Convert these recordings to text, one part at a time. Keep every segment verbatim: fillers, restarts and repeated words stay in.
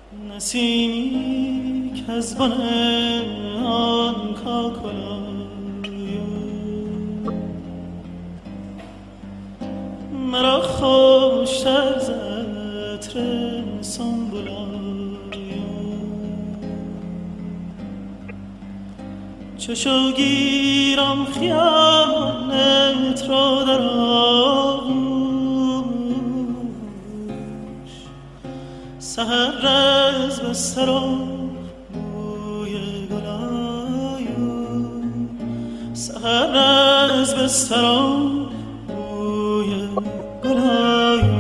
نسیمی که از بن آن کاکلای مرا خوشتر ز عطر سنبلای چشو گیرم خیالت را در آغوش سحر از بستر و بوی گلایو سحر از بستر و بوی گلایو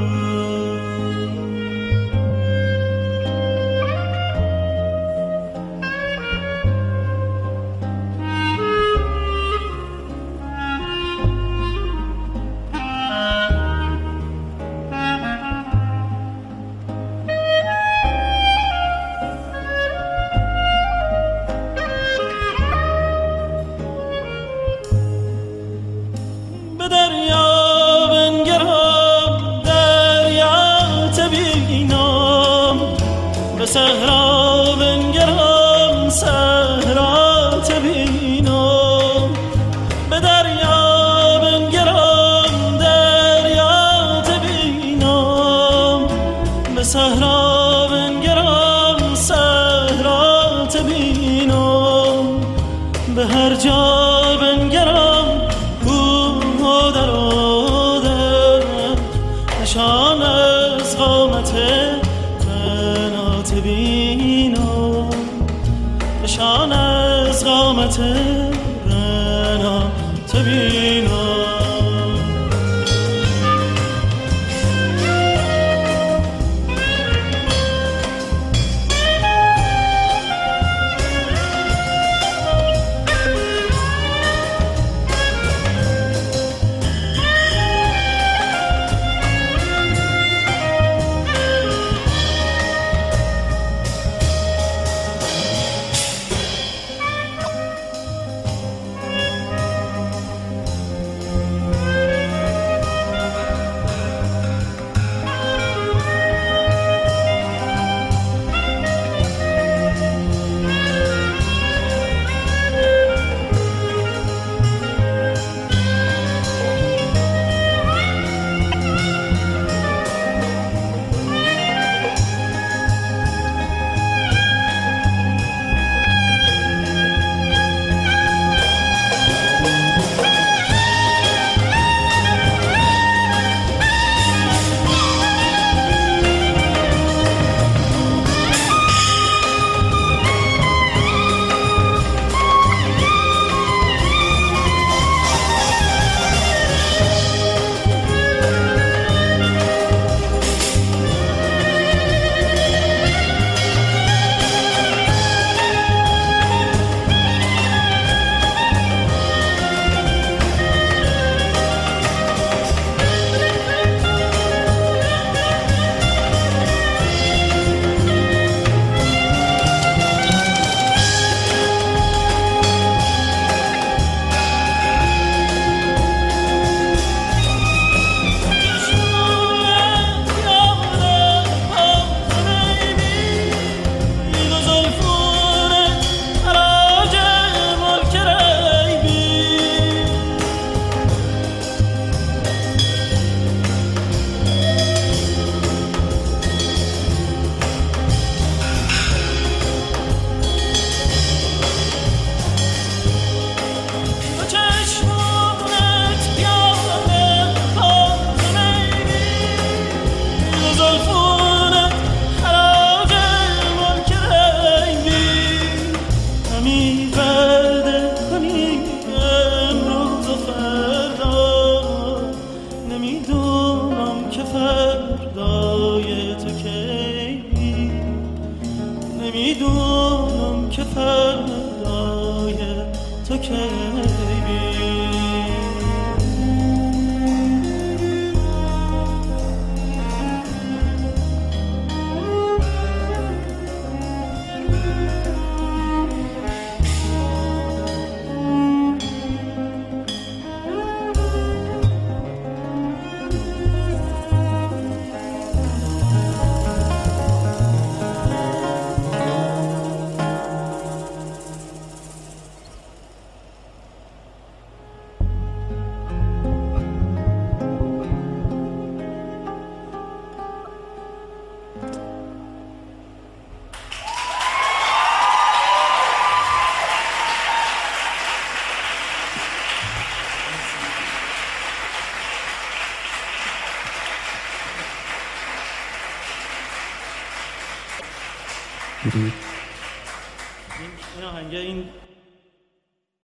صحرا بنگرم صحرا تبینم به دریا بنگرم دریا تبینم به صحرا بنگرم صحرا تبینم به هر جا بنگرم کوه و در و در نشان از قامت بینم نشان از قامت رنا تبینم این آهنگ این